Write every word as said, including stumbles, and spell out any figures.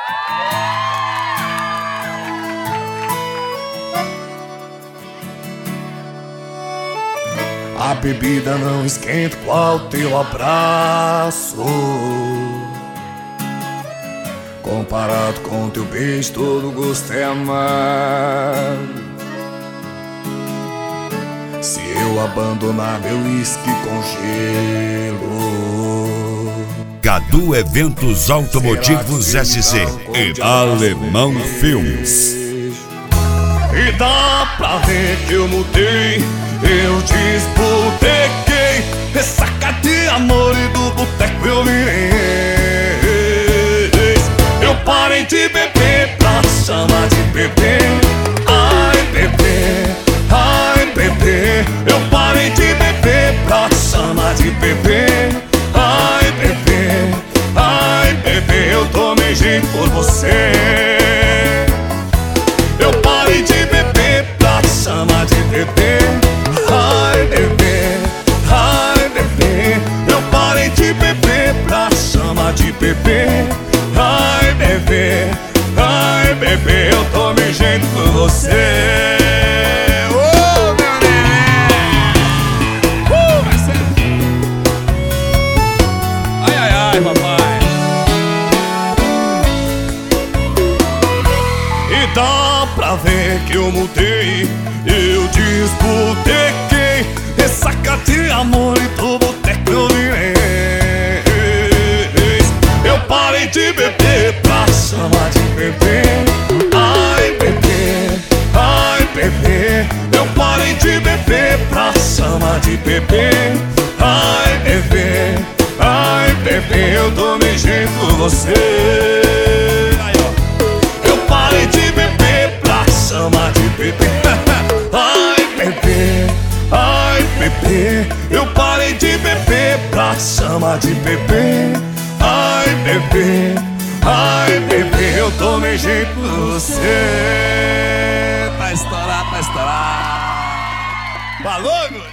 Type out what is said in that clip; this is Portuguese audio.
A bebida não esquenta qual teu abraço, comparado com teu beijo todo gosto é amargo. Se eu abandonar meu uísque com gelo, Cadu Eventos Automotivos S C e Alemão Filmes. E dá pra ver que eu mudei, eu desbotequei, ressaca de amor e do boteco eu virei. Eu parei de beber pra chamar de bebê. Ai bebê, ai bebê. Eu parei de beber pra chamar de bebê. Ai bebê, ai bebê. Eu tomei jeito por você. Eu parei de beber pra chamar de bebê. Ai bebê, ai bebê. Eu parei de beber pra chamar de bebê. Ai bebê, ai bebê. Eu tomei jeito por você. Oh, meu neném. Uh, vai ser. Ai, ai, ai, papai. E dá pra ver que eu mudei, eu desbotequei, ressaca de amor e do boteco eu virei. Eu parei de beber pra chamar de bebê. Ai bebê, ai bebê. Eu parei de beber pra chamar de bebê. Ai bebê, ai bebê. Eu tomei jeito por você. Eu parei de beber pra chamar de bebê. Ai bebê, ai bebê. Eu parei de beber pra chamar de bebê. Ai bebê, ai bebê. Eu tomei jeito por você. Tá estourado, tá estourado. Falou,